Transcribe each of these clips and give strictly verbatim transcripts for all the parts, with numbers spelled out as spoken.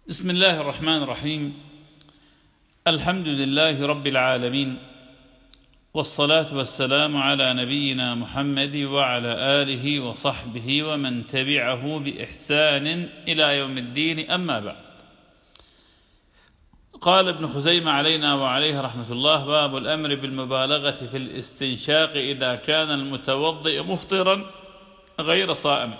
بسم الله الرحمن الرحيم. الحمد لله رب العالمين، والصلاة والسلام على نبينا محمد وعلى آله وصحبه ومن تبعه بإحسان إلى يوم الدين، أما بعد. قال ابن خزيمة علينا وعليه رحمة الله: باب الأمر بالمبالغة في الاستنشاق إذا كان المتوضئ مفطرا غير صائم.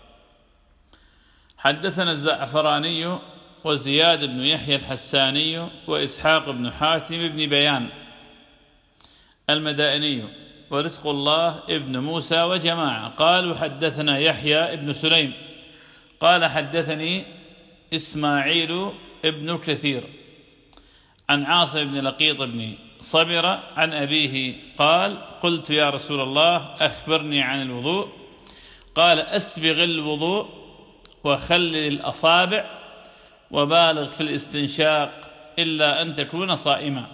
حدثنا الزعفراني وزياد بن يحيى الحساني وإسحاق بن حاتم بن بيان المدائني ورزق الله ابن موسى وجماعة قالوا: حدثنا يحيى بن سليم قال: حدثني إسماعيل بن كثير عن عاصم بن لقيط بن صبرة عن أبيه قال: قلت يا رسول الله أخبرني عن الوضوء. قال: أسبغ الوضوء وخلل الأصابع وبالغ في الاستنشاق إلا أن تكون صائما.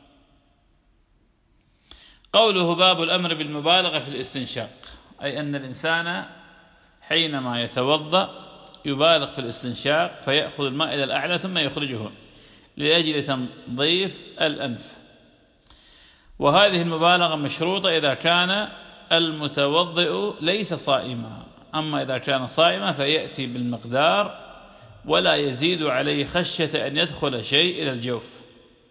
قوله باب الأمر بالمبالغة في الاستنشاق، أي أن الإنسان حينما يتوضأ يبالغ في الاستنشاق فيأخذ الماء إلى الأعلى ثم يخرجه لأجل تنظيف الأنف، وهذه المبالغة مشروطة إذا كان المتوضئ ليس صائما. أما إذا كان صائما فيأتي بالمقدار ولا يزيد عليه خشية أن يدخل شيء إلى الجوف.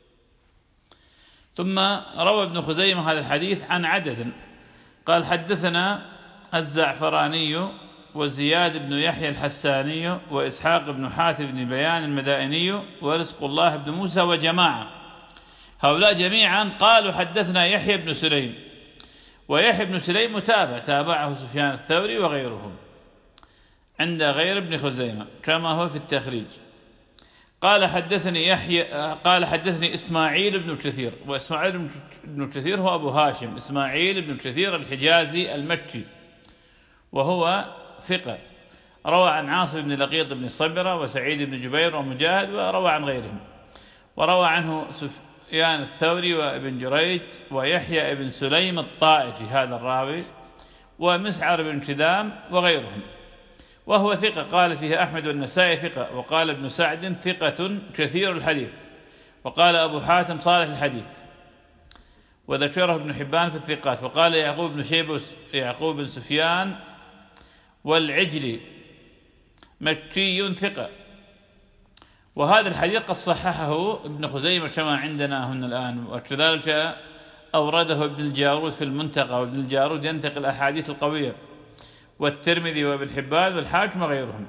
ثم روى ابن خزيمة هذا الحديث عن عدد. قال: حدثنا الزعفراني وزياد بن يحيى الحساني وإسحاق بن حاتم بن بيان المدائني ورزق الله بن موسى وجماعة. هؤلاء جميعا قالوا: حدثنا يحيى بن سليم، ويحيى بن سليم متابع، تابعه سفيان الثوري وغيره عند غير ابن خزيمة كما هو في التخريج. قال: حدثني يحيى قال حدثني إسماعيل بن كثير، وإسماعيل بن كثير هو أبو هاشم إسماعيل بن كثير الحجازي المكي، وهو ثقة، روى عن عاصم بن لقيط بن صبرة وسعيد بن جبير ومجاهد، وروى عن غيرهم، وروى عنه سفيان الثوري وابن جريج ويحيى بن سليم الطائفي هذا الراوي، ومسعر بن كدام وغيرهم، وهو ثقة. قال فيه أحمد والنسائي ثقة، وقال ابن سعد ثقة كثير الحديث، وقال أبو حاتم صالح الحديث، وذكره ابن حبان في الثقات، وقال يعقوب بن شيبة يعقوب بن سفيان والعجلي مكي ثقة. وهذا الحديث قد صححه ابن خزيمة كما عندنا هنا الآن، وكذلك أورده ابن الجارود في المنتقى، وابن الجارود ينتقل الأحاديث القوية، والترمذي وابن حبان والحاكم وغيرهم.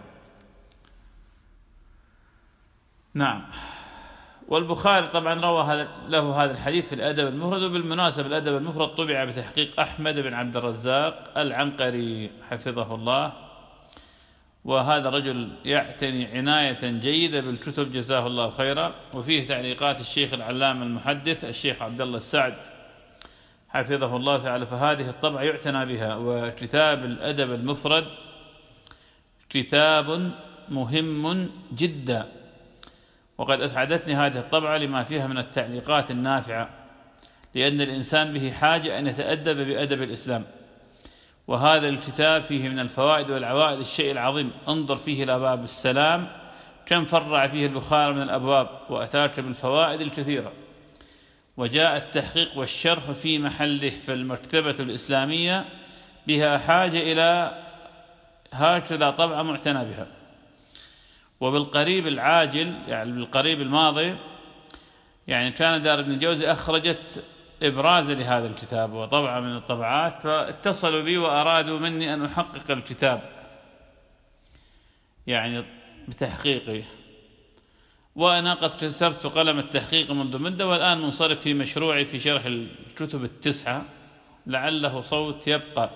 نعم. والبخاري طبعا روى له هذا الحديث في الأدب المفرد، وبالمناسبة الأدب المفرد طبع بتحقيق أحمد بن عبد الرزاق العنقري حفظه الله، وهذا رجل يعتني عناية جيدة بالكتب جزاه الله خيرا. وفيه تعليقات الشيخ العلامة المحدث الشيخ عبد الله السعد حفظه الله تعالى، فهذه الطبعة يعتنى بها. وكتاب الأدب المفرد كتاب مهم جدا، وقد أسعدتني هذه الطبعة لما فيها من التعليقات النافعة، لأن الإنسان به حاجة أن يتأدب بأدب الإسلام. وهذا الكتاب فيه من الفوائد والعوائد الشيء العظيم. انظر فيه إلى باب السلام كم فرع فيه البخاري من الأبواب، وأتاك بالفوائد الكثيرة. وجاء التحقيق والشرح في محله، فالمكتبة الإسلامية بها حاجة إلى هكذا طبعة معتنى بها. وبالقريب العاجل، يعني بالقريب الماضي، يعني كان دار ابن الجوزي أخرجت إبراز لهذا الكتاب وطبعة من الطبعات، فاتصلوا بي وأرادوا مني أن أحقق الكتاب يعني بتحقيقي، وأنا قد كسرت قلم التحقيق منذ مدة، والآن منصرف في مشروعي في شرح الكتب التسعة لعله صوت يبقى.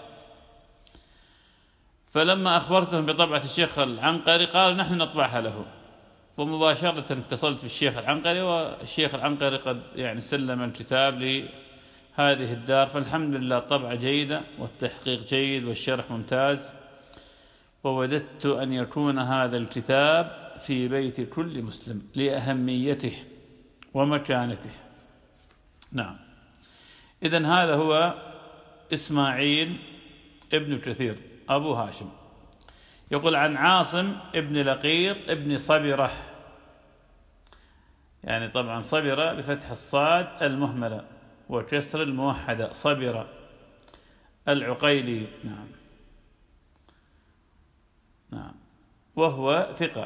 فلما أخبرتهم بطبعة الشيخ العنقري قال نحن نطبعها له، ومباشرة اتصلت بالشيخ العنقري، والشيخ العنقري قد يعني سلم الكتاب لهذه الدار. فالحمد لله الطبعة جيدة والتحقيق جيد والشرح ممتاز، ووددت أن يكون هذا الكتاب في بيت كل مسلم لأهميته ومكانته. نعم. إذن هذا هو إسماعيل ابن كثير أبو هاشم. يقول عن عاصم ابن لقيط ابن صبرة يعني طبعا صبر بفتح الصاد المهملة وكسر الموحدة صبر. العقيلي. نعم نعم وهو ثقة.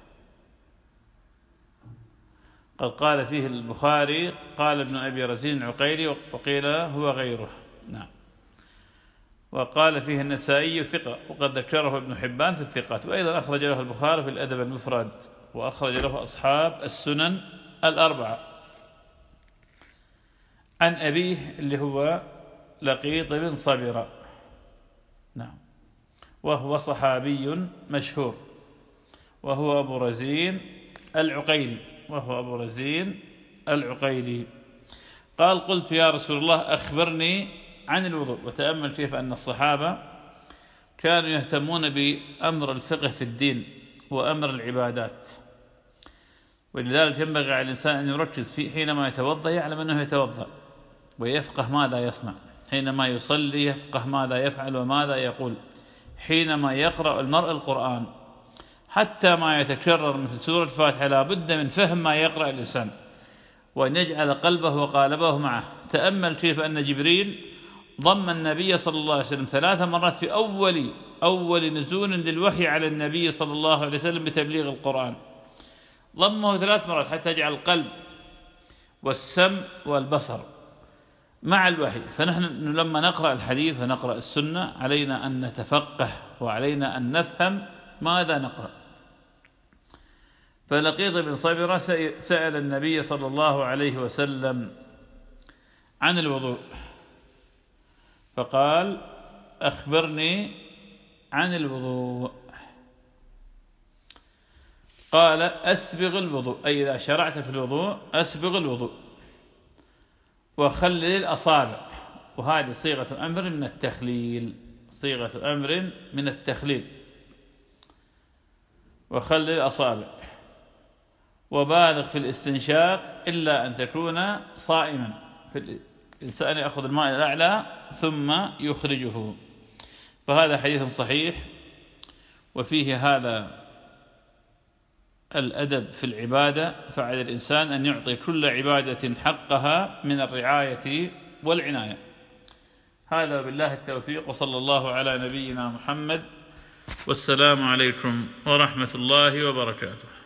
قد قال فيه البخاري قال ابن أبي رزين العقيلي، وقيل هو غيره. نعم. وقال فيه النسائي ثقة، وقد ذكره ابن حبان في الثقات، وأيضا أخرج له البخاري في الأدب المفرد، وأخرج له أصحاب السنن الأربعة. عن أبيه اللي هو لقيط بن صبرة. نعم. وهو صحابي مشهور، وهو أبو رزين العقيلي وهو أبو رزين العقيلي. قال قلت يا رسول الله أخبرني عن الوضوء. وتأمل كيف أن الصحابة كانوا يهتمون بأمر الفقه في الدين وأمر العبادات، ولذلك ينبغي على الإنسان أن يركز فيه حينما يتوضأ، يعلم أنه يتوضأ ويفقه ماذا يصنع، حينما يصلي يفقه ماذا يفعل وماذا يقول، حينما يقرأ المرء القرآن حتى ما يتكرر مثل سورة الفاتحة لا بد من فهم ما يقرأ الإنسان، وأن يجعل قلبه وقالبه معه. تأمل كيف أن جبريل ضم النبي صلى الله عليه وسلم ثلاث مرات في أول أول نزول للوحي على النبي صلى الله عليه وسلم بتبليغ القرآن، ضمه ثلاث مرات حتى يجعل القلب والسمع والبصر مع الوحي. فنحن لما نقرأ الحديث ونقرأ السنة علينا أن نتفقه وعلينا أن نفهم ماذا نقرأ. فلقيط بن صبرة سأل النبي صلى الله عليه وسلم عن الوضوء، فقال أخبرني عن الوضوء. قال أسبغ الوضوء، أي إذا شرعت في الوضوء أسبغ الوضوء وخلل الأصابع، وهذه صيغة أمر من التخليل، صيغة أمر من التخليل، وخلل الأصابع، وبالغ في الاستنشاق إلا أن تكون صائما. في الإنسان يأخذ الماء الأعلى ثم يخرجه. فهذا حديث صحيح، وفيه هذا الأدب في العبادة، فعلى الإنسان أن يعطي كل عبادة حقها من الرعاية والعناية. هذا بالله التوفيق، وصلى الله على نبينا محمد، والسلام عليكم ورحمة الله وبركاته.